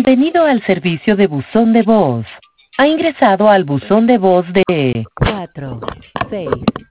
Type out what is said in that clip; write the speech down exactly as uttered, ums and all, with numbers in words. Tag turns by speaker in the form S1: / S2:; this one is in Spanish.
S1: Bienvenido al servicio de buzón de voz. Ha ingresado al buzón de voz de cuatro seis